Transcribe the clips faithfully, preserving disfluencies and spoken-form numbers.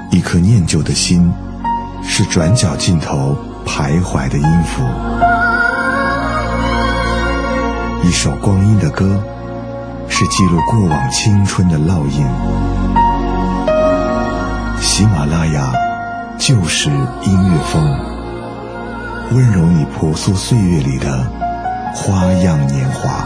一颗念旧的心，是转角尽头徘徊的音符。一首光阴的歌，是记录过往青春的烙印。喜马拉雅就是音乐风，温柔你朴素岁月里的花样年华。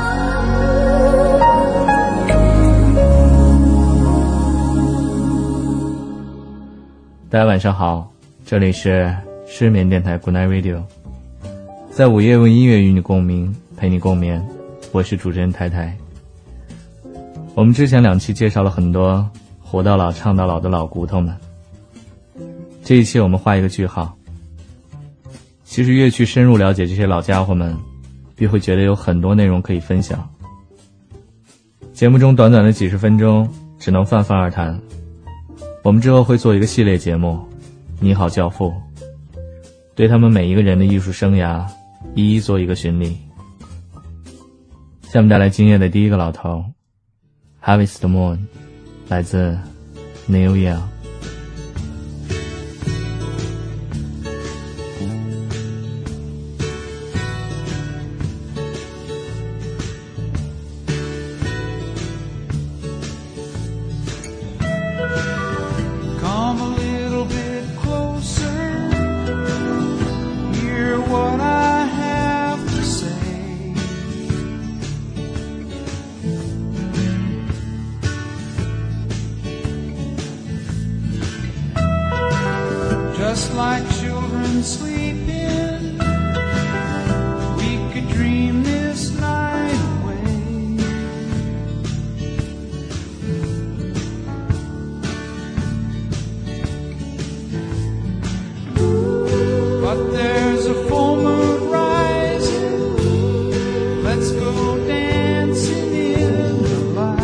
大家晚上好，这里是失眠电台 Good Night Radio， 在午夜用音乐与你共鸣，陪你共眠，我是主持人台台。我们之前两期介绍了很多活到老唱到老的老骨头们，这一期我们画一个句号。其实越去深入了解这些老家伙们，越会觉得有很多内容可以分享。节目中短短的几十分钟只能泛泛而谈，我们之后会做一个系列节目，你好教父，对他们每一个人的艺术生涯一一做一个巡礼。下面带来今夜的第一个老头 Harvest Moon， 来自 Neil Young.Just like children sleeping, we could dream this night away. But there's a full moon rising, let's go dancing in the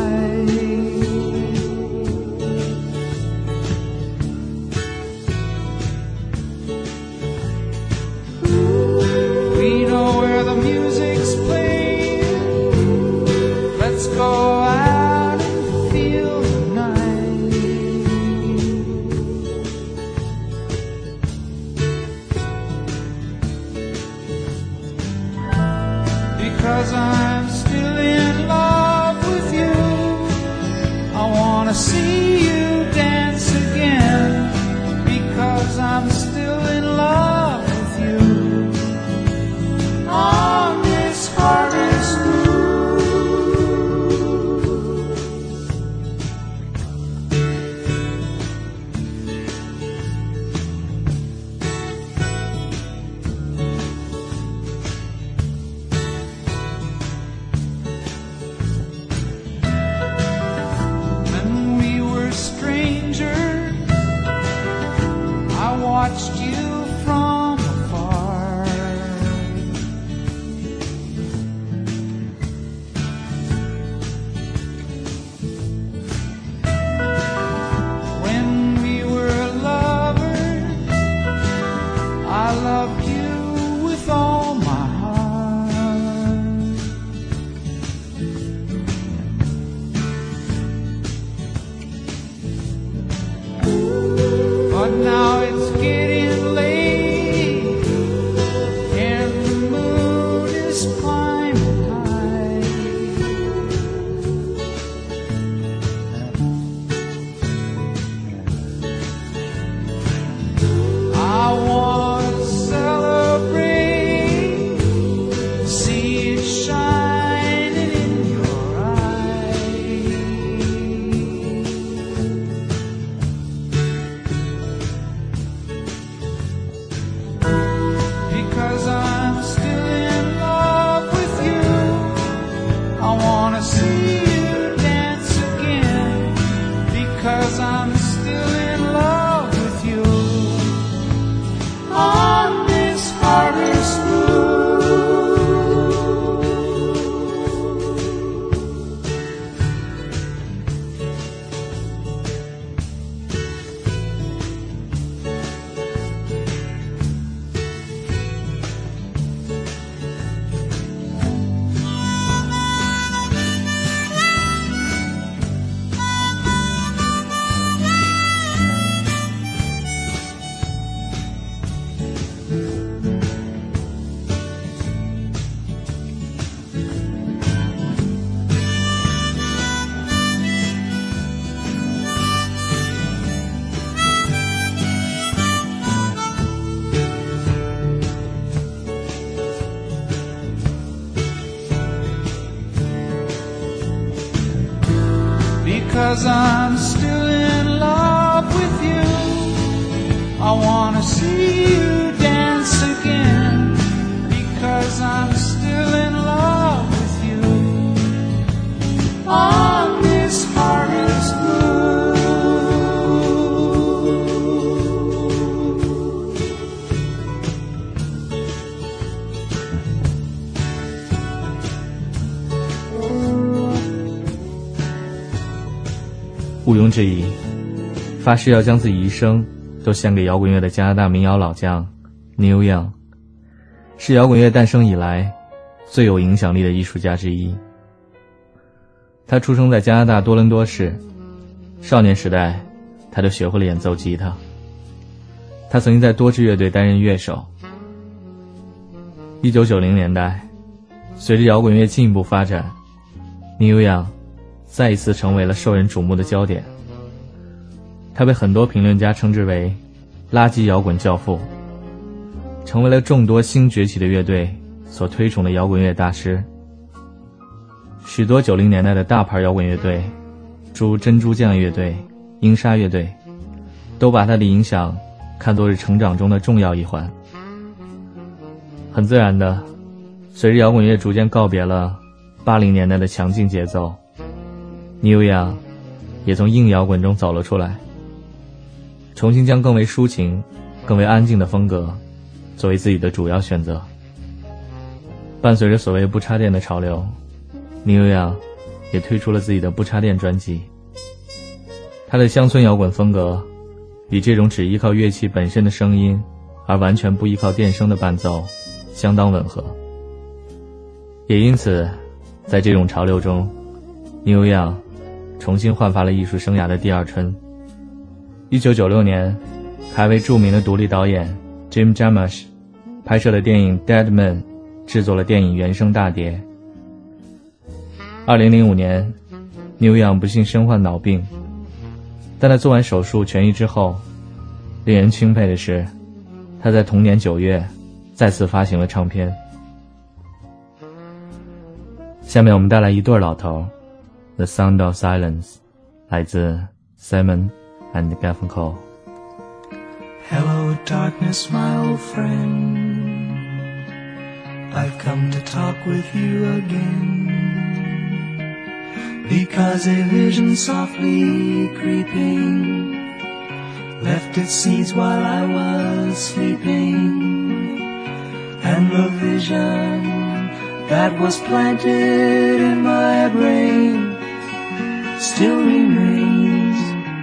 light.We know where the music's playing, let's go out and feel the night. Because I'm still in love with you, I wanna see you dance again. Because I'm still in love with you.On this harvest moon.When we were strangers, I watched you from afar.When we were lovers, I loved you with all my heart. But now it's getting late, and the moon is climbing high.I want to celebrate, see it shining in your eyes.Because I'm still in love with you, I want to see you dance again. Because I'm still in love with you.On this harvest moon. because I'm still in love with you. I wanna see you dance again, because I'm still in love with you. On this harvest moon, 毋庸置疑，发誓要将自己一生都献给摇滚乐的加拿大民谣老将 Neil Young， 是摇滚乐诞生以来最有影响力的艺术家之一。他出生在加拿大多伦多市，少年时代他就学会了演奏吉他。他曾经在多支乐队担任乐手。一九九零年代，随着摇滚乐进一步发展， Neil Young再一次成为了受人瞩目的焦点。他被很多评论家称之为垃圾摇滚教父，成为了众多新崛起的乐队所推崇的摇滚乐大师。许多九零年代的大牌摇滚乐队，诸珍珠酱乐队、英莎乐队，都把他的影响看作是成长中的重要一环。很自然的，随着摇滚乐逐渐告别了八零年代的强劲节奏，Neil Young也从硬摇滚中走了出来，重新将更为抒情、更为安静的风格作为自己的主要选择。伴随着所谓不插电的潮流， Neil Young也推出了自己的不插电专辑。他的乡村摇滚风格与这种只依靠乐器本身的声音而完全不依靠电声的伴奏相当吻合。也因此，在这种潮流中，Neil Young重新焕发了艺术生涯的第二春。一九九六年，还为著名的独立导演 Jim Jarmusch 拍摄的电影 Dead Man 制作了电影原声大碟。二零零五年，Neil Young不幸身患脑病，但他做完手术痊愈之后，令人钦佩的是，他在同年九月再次发行了唱片。下面我们带来一对老头 The Sound of Silence， 来自 Simon and Garfunkel。 Hello darkness, my old friend, I've come to talk with you again, because a vision softly creeping left its seeds while I was sleeping, and the vision that was planted in my brain still remains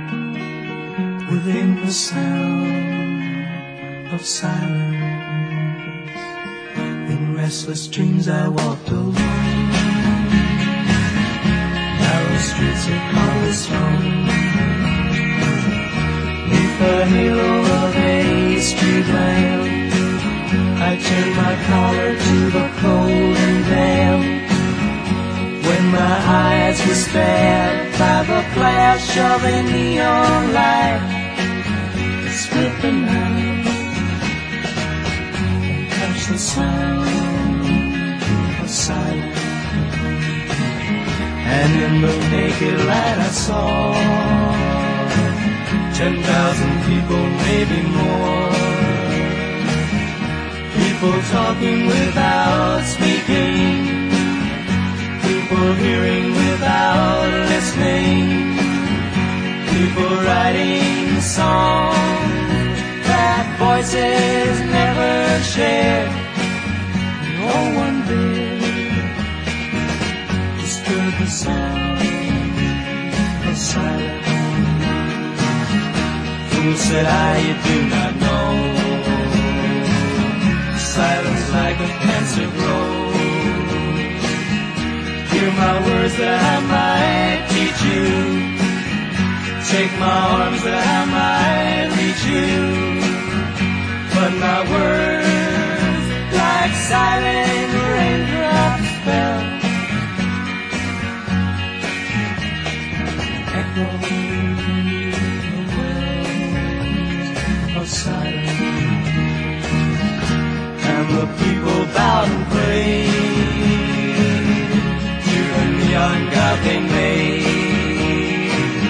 within the sound of silence. In restless dreams I walked alone, narrow streets of cobblestone, neath the halo of a street lamp. I turned my collar to the cold and damp, when my eyes were stabbed by the flash of a neon light that split the night and touched the sound of silence. And in the naked light I saw ten thousand people, maybe more, people talking without speaking, people hearing without listening, people writing songs that voices never shared. No one did disturb the sound of silence. Fool, said I, you do not know, silence like a cancer grows. Hear my words that I might teach you, take my arms that I might reach you, but my words like silent raindrops fell, echoing the wells of silence. And the people bowed and prayed to the neon god they made,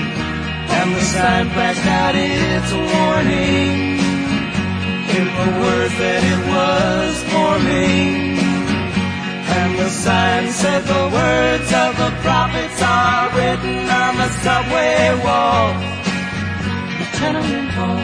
sign flashed out its warning in the words that it was forming. And the sign said the words of the prophets are written on the subway wall, the tenement hall,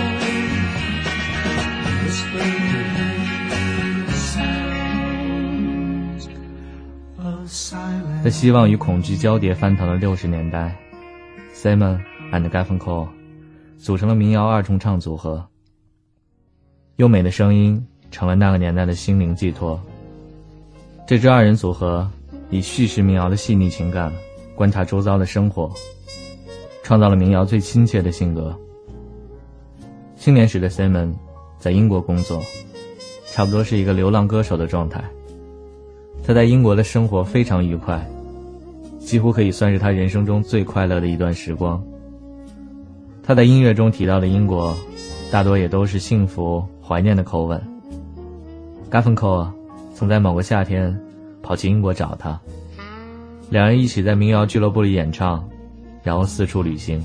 whispering sounds of silence. 在希望与恐惧交叠翻腾的六十年代， Simon and Garfunkel 组成了民谣二重唱组合。优美的声音成了那个年代的心灵寄托。这支二人组合以叙事民谣的细腻情感观察周遭的生活，创造了民谣最亲切的性格。青年时的 Simon 在英国工作，差不多是一个流浪歌手的状态。他在英国的生活非常愉快，几乎可以算是他人生中最快乐的一段时光。他在音乐中提到的英国大多也都是幸福怀念的口吻。 Garfunkel 曾在某个夏天跑去英国找他，两人一起在民谣俱乐部里演唱，然后四处旅行。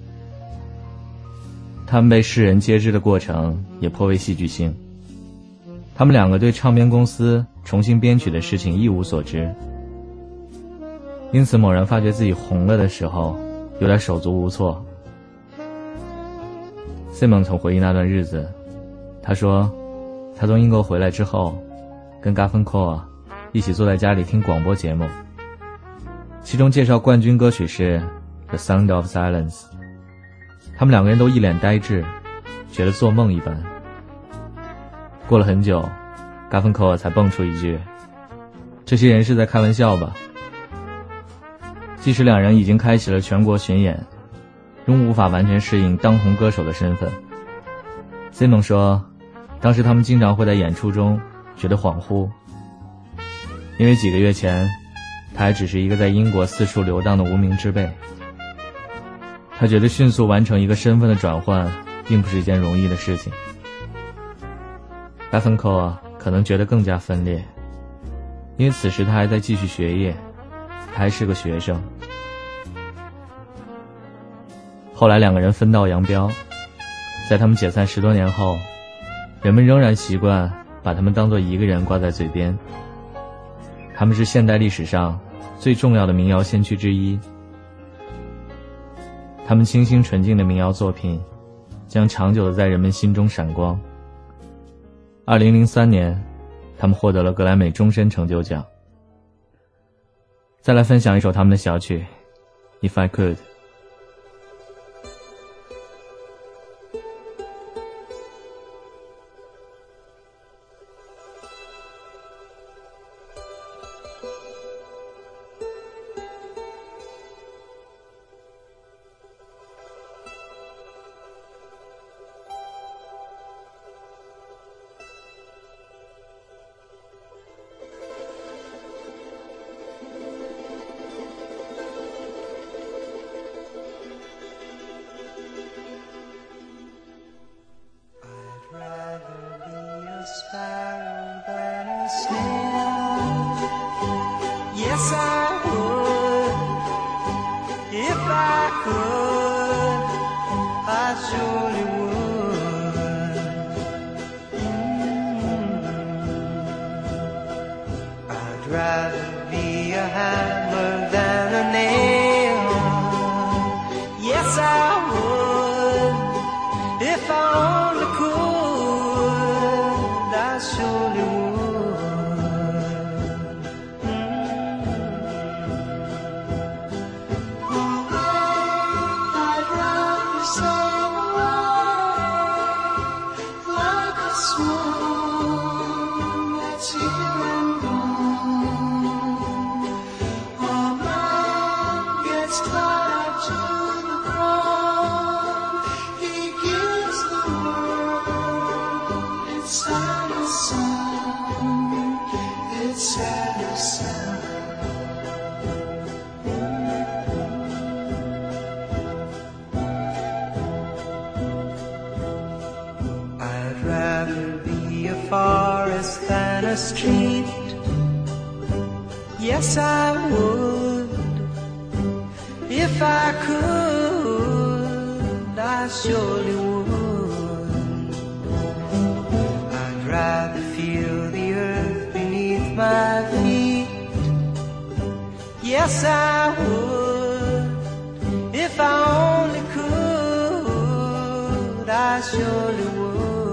他们被世人皆知的过程也颇为戏剧性。他们两个对唱片公司重新编曲的事情一无所知，因此猛然发觉自己红了的时候有点手足无措。 Simon 曾回忆那段日子，他说他从英国回来之后跟 Garfunkel 一起坐在家里听广播节目，其中介绍冠军歌曲是 The Sound of Silence。 他们两个人都一脸呆滞，觉得做梦一般。过了很久， Garfunkel 才蹦出一句，这些人是在开玩笑吧。即使两人已经开启了全国巡演，仍无法完全适应当红歌手的身份。 Simon 说当时他们经常会在演出中觉得恍惚，因为几个月前他还只是一个在英国四处流荡的无名之辈。他觉得迅速完成一个身份的转换并不是一件容易的事情。 Garfunkel 可能觉得更加分裂，因为此时他还在继续学业，他还是个学生。后来两个人分道扬镳，在他们解散十多年后，人们仍然习惯把他们当作一个人挂在嘴边。他们是现代历史上最重要的民谣先驱之一，他们清新纯净的民谣作品将长久地在人们心中闪光。二零零三年，他们获得了格莱美终身成就奖。再来分享一首他们的小曲 If I Could。 Yes, I would. If I could, I surely would. Mm-hmm. I'd rather be a hammer than a nail. Yes, I would. If I only could, I surely would. I'd rather be a forest than a street. Yes, I would. If I could, I I surely would. I'd rather feel the earth beneath my feet. Yes, I would. If I only could, I surely would.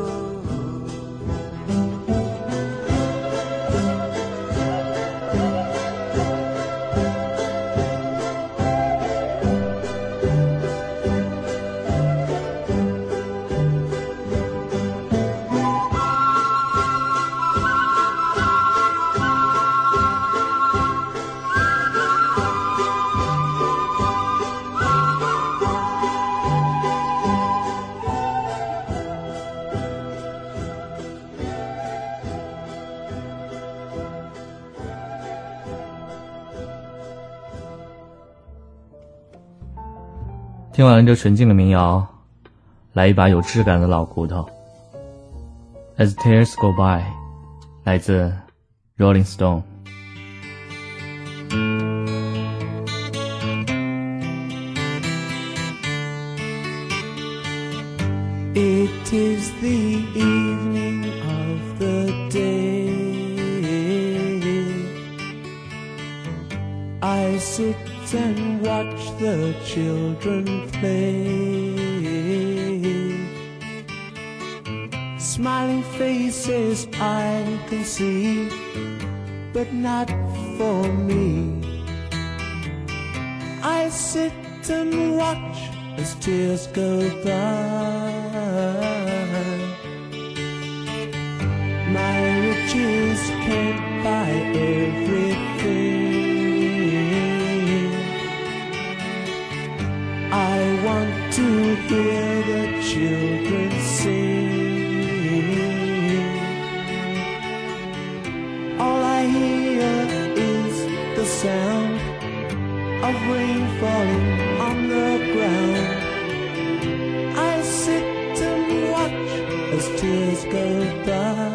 听完了这纯净的民谣，来一把有质感的老骨头。 As Tears Go By 来自 Rolling Stone。 It is the evening of the day. I sit and watch the children play. Smiling faces I can see, but not for me. I sit and watch as tears go by. My riches can't buy everything. I want to hear the children sing. All I hear is the sound of rain falling on the ground. I sit and watch as tears go by.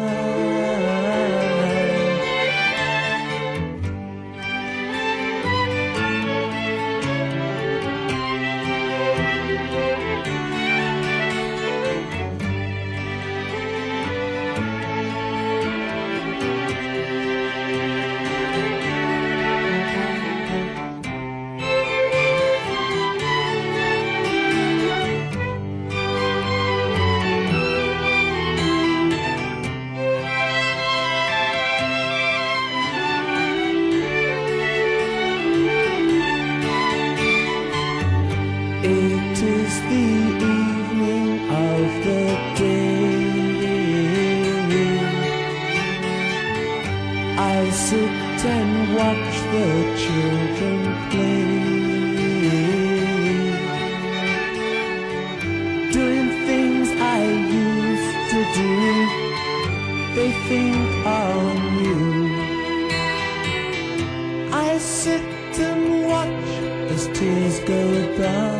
It is the evening of the day. I sit and watch the children play, doing things I used to do. They think are new. I sit and watch as tears go by.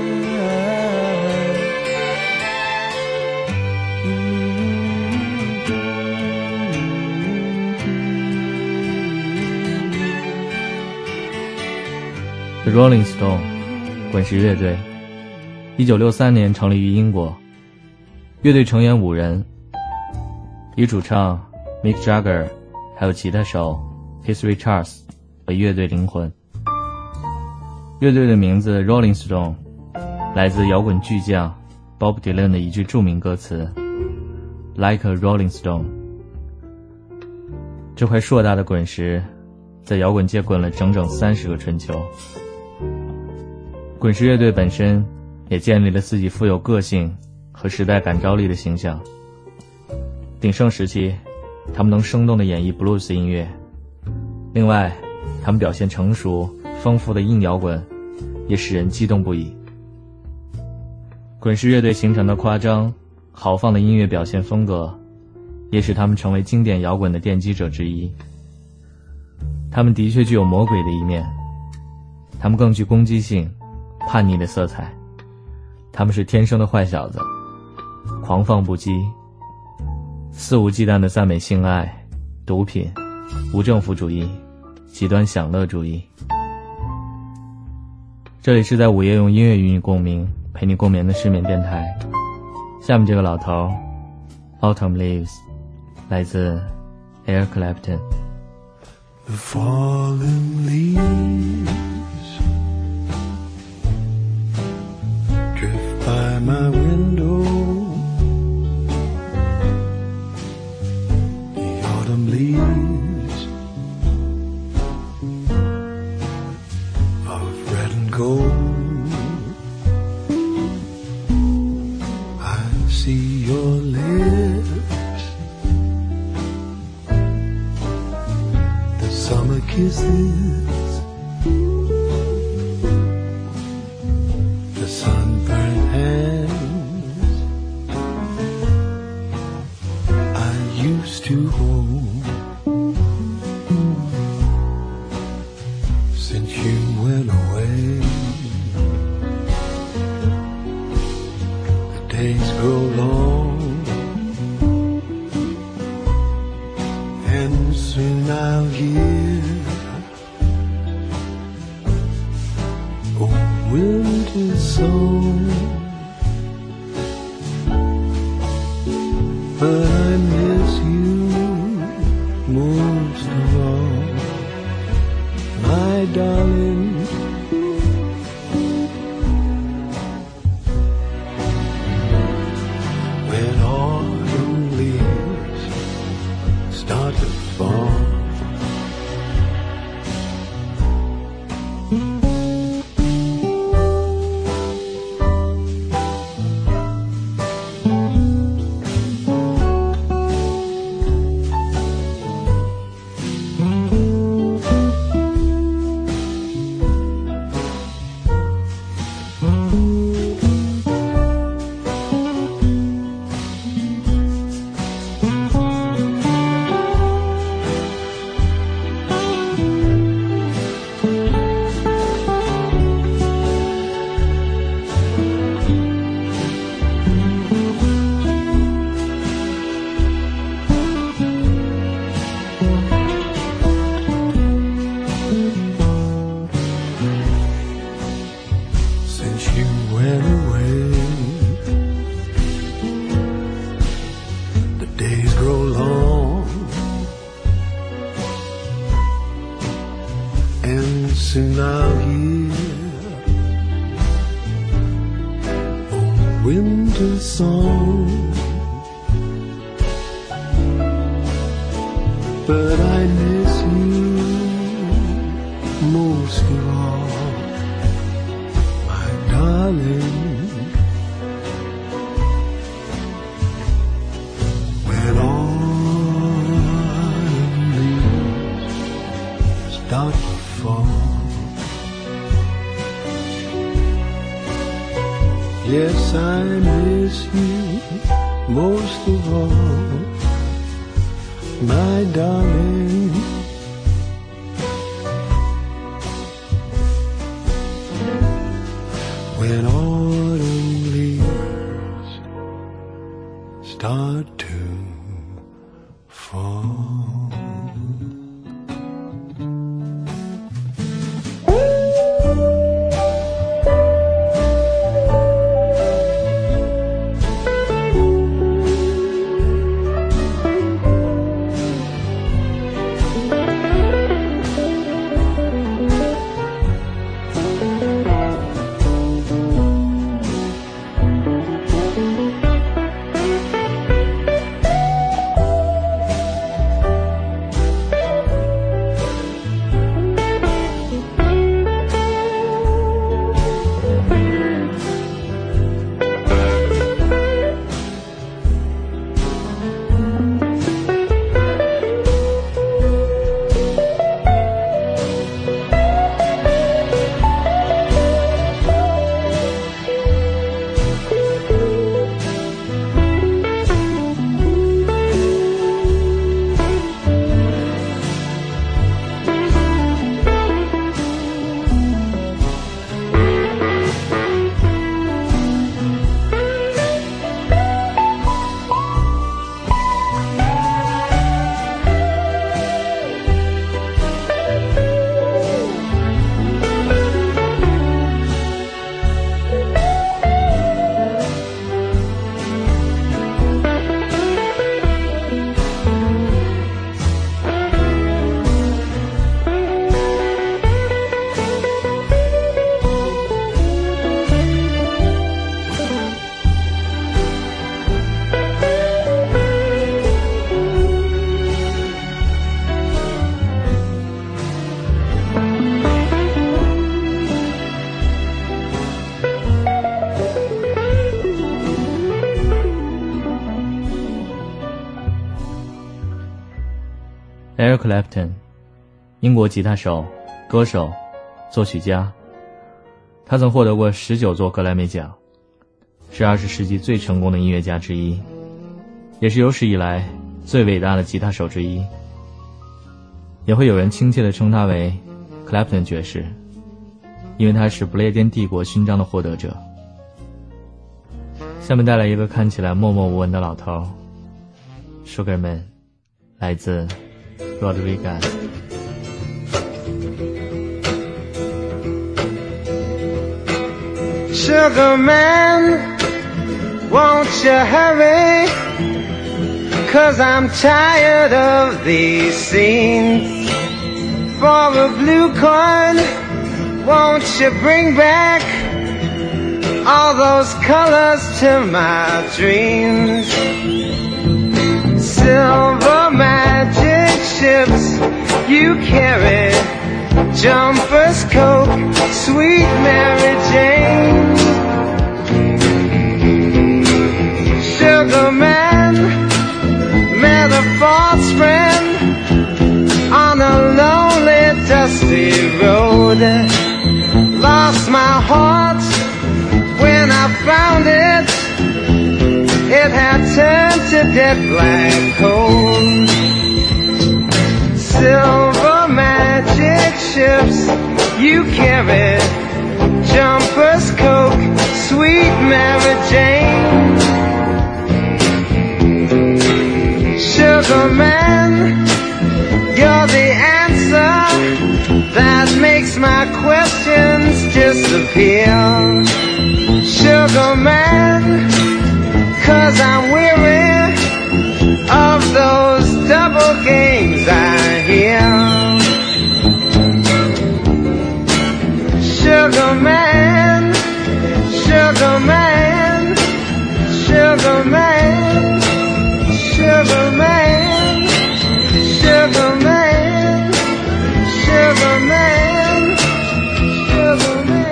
The Rolling Stone 滚石乐队一九六三年成立于英国，乐队成员五人，以主唱 Mick Jagger 还有吉他手 Keith Richards 为乐队灵魂。乐队的名字 Rolling Stone 来自摇滚巨匠 Bob Dylan 的一句著名歌词 Like a Rolling Stone。 这块硕大的滚石在摇滚界滚了整整三十个春秋。滚石乐队本身也建立了自己富有个性和时代感召力的形象。鼎盛时期，他们能生动地演绎 blues 音乐，另外他们表现成熟丰富的硬摇滚也使人激动不已。滚石乐队形成的夸张豪放的音乐表现风格，也使他们成为经典摇滚的奠基者之一。他们的确具有魔鬼的一面，他们更具攻击性叛逆的色彩，他们是天生的坏小子，狂放不羁，肆无忌惮地赞美性爱、毒品、无政府主义、极端享乐主义。这里是在午夜用音乐与你共鸣，陪陪你共眠的失眠电台。下面这个老头 Autumn Leaves 来自 Eric Clapton。 The fallen leaves drift by my window. The autumn leaves of red and gold. I see your lips, the summer kisses, the sunburned hands I used to hold. Since you went away, the days grow long, and soon I'll hear a winter song. But I miss you most of all, my darling. When autumn leaves start to fall, since you went away, the days grow long, and soon I'll hear a winter song. But I miss you most of all, my darling. When autumn leaves start to fall, yes, I miss you most of all, my darling. When autumn leaves start to fall. Eric Clapton， 英国吉他手、歌手、作曲家，他曾获得过十九座格莱美奖，是二十世纪最成功的音乐家之一，也是有史以来最伟大的吉他手之一。也会有人亲切地称他为 Clapton 爵士，因为他是不列颠帝国勋章的获得者。下面带来一个看起来默默无闻的老头 Sugarman， 来自 Rodriguez。 Sugar man, won't you hurry? 'Cause I'm tired of these scenes. For a blue coin, won't you bring back all those colors to my dreams? Silver magic ships you carry, jumpers, Coke, sweet Mary Jane. Sugar man, met a false friend on a lonely dusty road. Lost my heart when I found it, it had turned to dead black coal. Silver magic ships you carry, jumpers, Coke, sweet Mary Jane. Sugar man, you're the answer that makes my questions disappear. Sugar man, 'cause I'm weary of those double games I hear. Sugar man, sugar man, sugar man, sugar man, sugar man, sugar man, sugar man.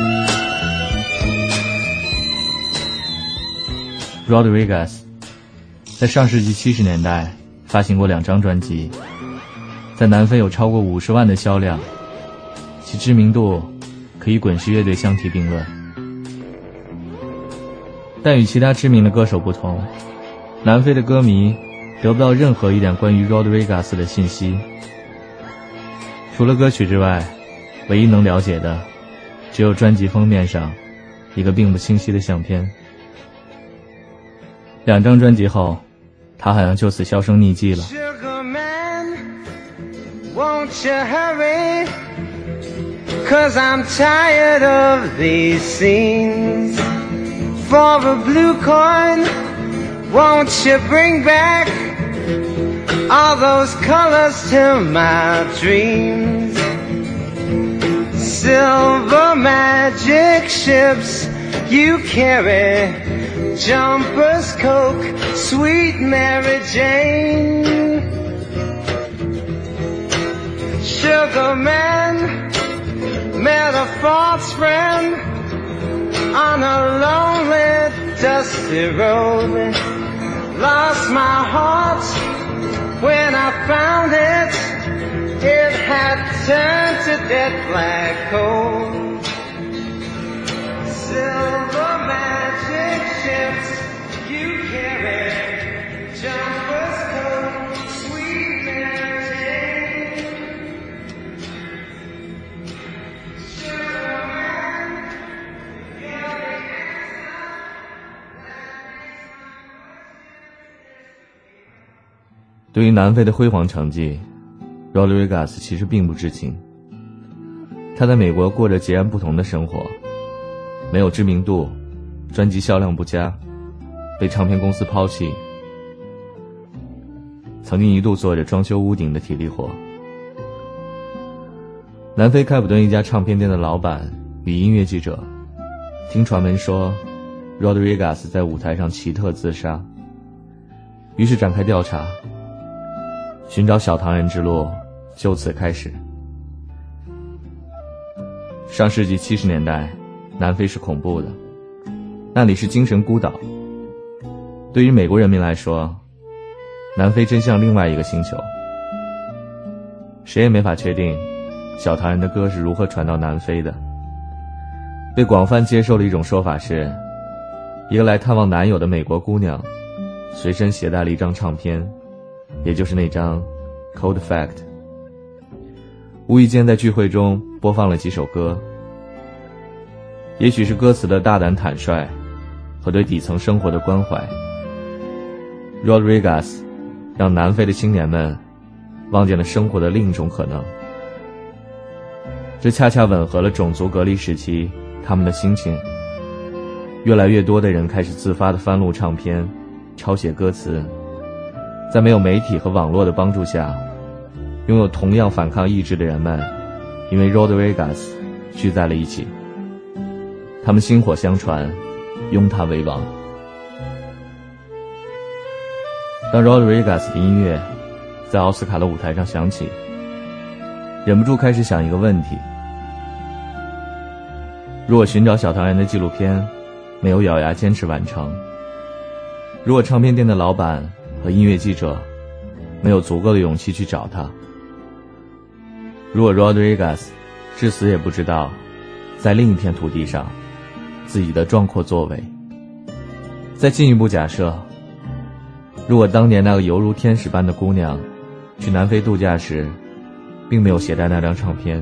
Rodriguez 在上世纪七十年代发行过两张专辑，在南非有超过五十万的销量，其知名度可以滚石乐队相提并论。但与其他知名的歌手不同，南非的歌迷得不到任何一点关于 Rodriguez 的信息，除了歌曲之外，唯一能了解的只有专辑封面上一个并不清晰的相片。两张专辑后，他好像就此销声匿迹了。 Sugar man, won't you hurry? 'Cause I'm tired of these scenes. For a blue coin, won't you bring back all those colors to my dreams? Silver magic ships you carry, jumpers, Coke, sweet Mary Jane. Sugar man, met a false friend on a lonely dusty road. Lost my heart when I found it, it had turned to dead black coal. Silver magic ships you carry, jumpers, Coke, sweet Mary Jane. Sugar man, you're the answer that makes my questions. 对于南非的辉煌成绩， Rodriguez 其实并不知情。他在美国过着截然不同的生活，没有知名度，专辑销量不佳，被唱片公司抛弃，曾经一度做着装修屋顶的体力活。南非开普敦一家唱片店的老板与音乐记者听传闻说 Rodriguez 在舞台上奇特自杀，于是展开调查，寻找小唐人之路就此开始。上世纪七十年代，南非是恐怖的，那里是精神孤岛。对于美国人民来说，南非真像另外一个星球。 谁也没法确定小唐人的歌是如何传到南非的。被广泛接受的一种说法是，一个来探望男友的美国姑娘随身携带了一张唱片，也就是那张 Cold Fact， 无意间在聚会中播放了几首歌。也许是歌词的大胆坦率和对底层生活的关怀， Rodriguez 让南非的青年们望见了生活的另一种可能。这恰恰吻合了种族隔离时期他们的心情。越来越多的人开始自发地翻录唱片，抄写歌词，在没有媒体和网络的帮助下，拥有同样反抗意志的人们因为 Rodriguez 聚在了一起，他们薪火相传，拥他为王。当 Rodriguez 的音乐在奥斯卡的舞台上响起，忍不住开始想一个问题：如果寻找小唐人的纪录片没有咬牙坚持完成，如果唱片店的老板和音乐记者没有足够的勇气去找他，如果 Rodriguez 至死也不知道在另一片土地上自己的壮阔作为，再进一步假设，如果当年那个犹如天使般的姑娘去南非度假时并没有携带那张唱片，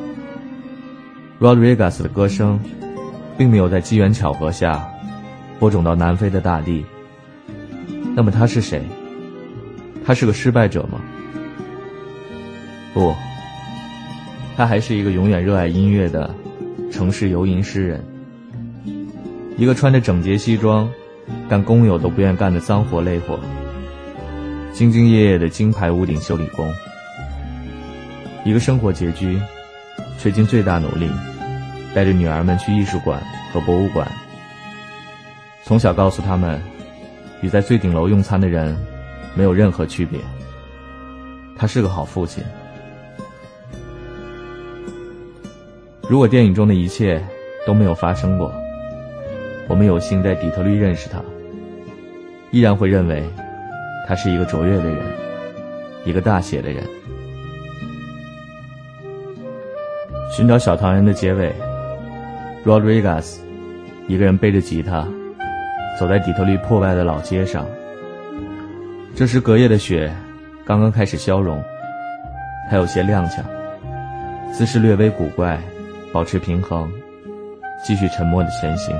Rodriguez 的歌声并没有在机缘巧合下播种到南非的大地，那么他是谁？他是个失败者吗？不，他还是一个永远热爱音乐的城市游吟诗人，一个穿着整洁西装干工友都不愿干的脏活累活，兢兢业业的金牌屋顶修理工，一个生活拮据却尽最大努力带着女儿们去艺术馆和博物馆，从小告诉他们与在最顶楼用餐的人没有任何区别。他是个好父亲。如果电影中的一切都没有发生过，我们有幸在底特律认识他，依然会认为他是一个卓越的人，一个大写的人。寻找小唐人的结尾， Rodriguez 一个人背着吉他走在底特律破败的老街上，这时隔夜的雪刚刚开始消融，他有些踉跄，姿势略微古怪，保持平衡，继续沉默地前行。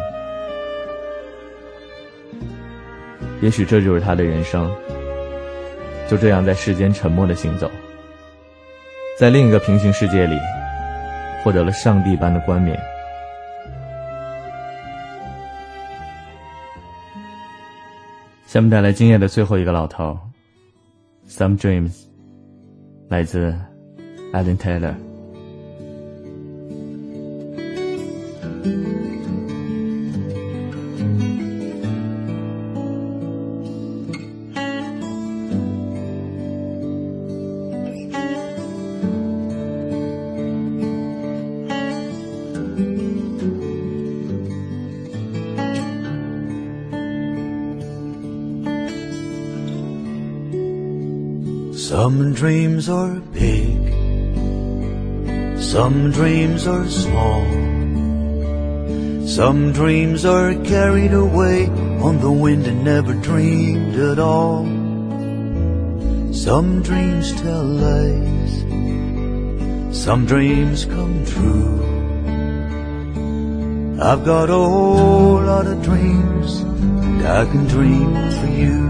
也许这就是他的人生，就这样在世间沉默地行走，在另一个平行世界里获得了上帝般的冠冕。下面带来今夜的最后一个老头 Some Dreams， 来自 Alan Taylor。 Some dreams are big, some dreams are small, some dreams are carried away on the wind and never dreamed at all. Some dreams tell lies, some dreams come true. I've got a whole lot of dreams, and I can dream for you.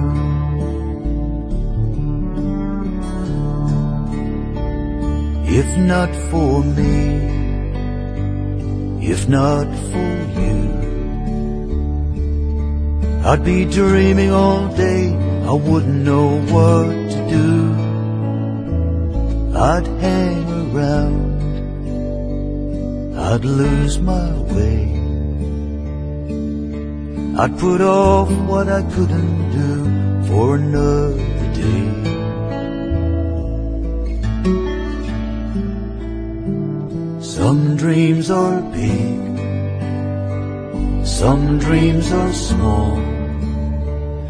If not for me, if not for you, I'd be dreaming all day, I wouldn't know what to do. I'd hang around, I'd lose my way, I'd put off what I couldn't do for another day. Some dreams are big, some dreams are small,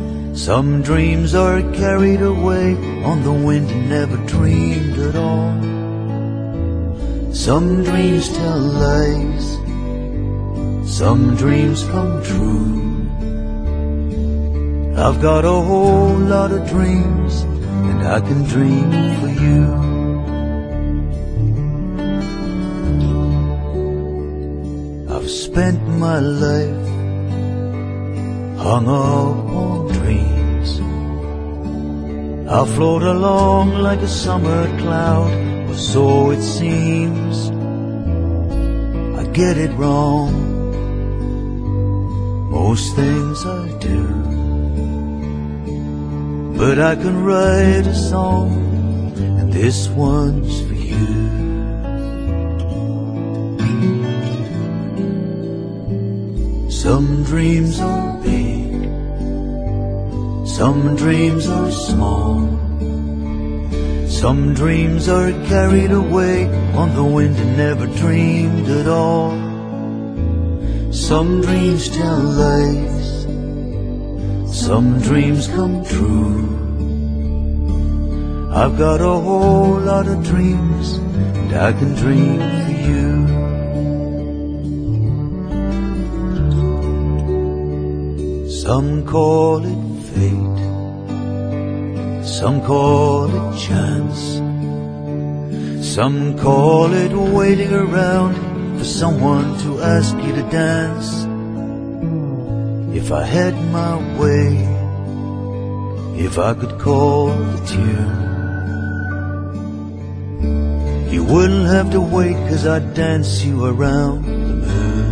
some dreams are carried away on the wind and never dreamed at all. Some dreams tell lies, some dreams come true. I've got a whole lot of dreams, and I can dream for you. I've spent my life hung up on dreams. I'll float along like a summer cloud, or so it seems. I get it wrong, most things I do, but I can write a song, and this one's for you. Some dreams are big, some dreams are small, some dreams are carried away on the wind and never dreamed at all. Some dreams tell lies, some dreams come true. I've got a whole lot of dreams, and I can dream for you. Some call it fate, some call it chance, some call it waiting around for someone to ask you to dance. If I had my way, if I could call the tune, you wouldn't have to wait, 'cause I'd dance you around the moon.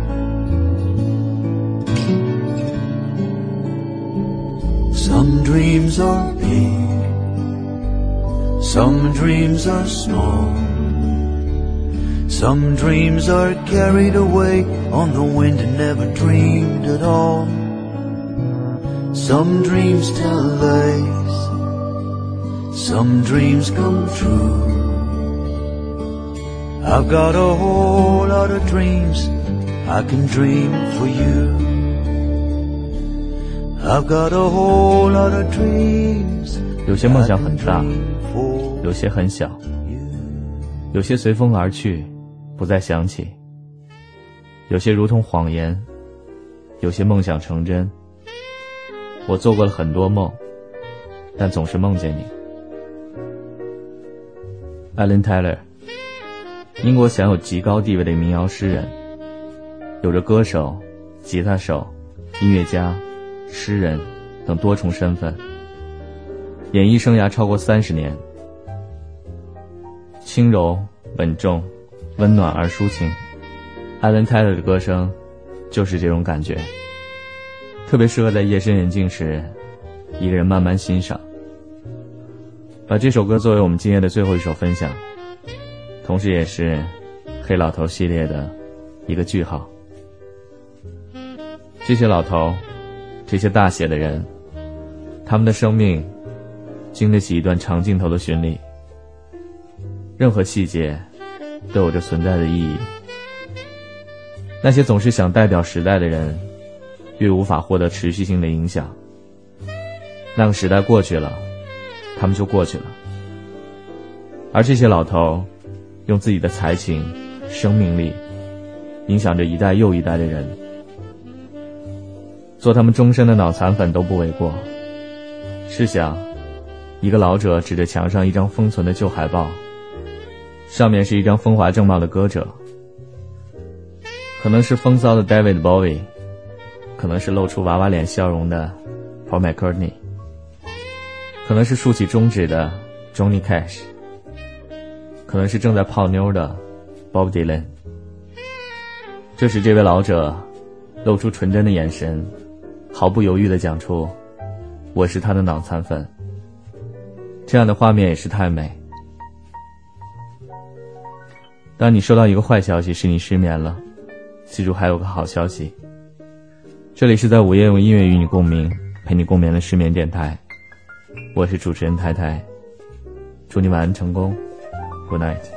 Some dreams are big, some dreams are small, some dreams are carried away on the wind and never dreamed at all. Some dreams tell lies, some dreams come true. I've got a whole lot of dreams, I can dream for you. I've got a whole lot of dreams. 有些梦想很大，有些很小，有些随风而去，不再想起，有些如同谎言，有些梦想成真。我做过了很多梦，但总是梦见你。Alan Taylor， 英国享有极高地位的民谣诗人，有着歌手、吉他手、音乐家、诗人等多重身份，演艺生涯超过三十年。轻柔、稳重、温暖而抒情， Alan Taylor 的歌声就是这种感觉，特别适合在夜深人静时一个人慢慢欣赏。把这首歌作为我们今夜的最后一首分享，同时也是黑老头系列的一个句号。这些老头，这些大写的人，他们的生命经得起一段长镜头的巡礼，任何细节都有着存在的意义。那些总是想代表时代的人，越无法获得持续性的影响。那个时代过去了，他们就过去了。而这些老头用自己的才情、生命力影响着一代又一代的人，做他们终身的脑残粉都不为过。试想，一个老者指着墙上一张封存的旧海报，上面是一张风华正茂的歌者，可能是风骚的 David Bowie， 可能是露出娃娃脸笑容的 Paul McCartney， 可能是竖起中指的 Johnny Cash， 可能是正在泡妞的 Bob Dylan。 这时这位老者露出纯真的眼神，毫不犹豫地讲出，我是他的脑残粉。这样的画面也是太美。当你收到一个坏消息是你失眠了，记住还有个好消息。这里是在午夜用音乐与你共鸣，陪你共眠的失眠电台，我是主持人太太，祝你晚安成功， Good night。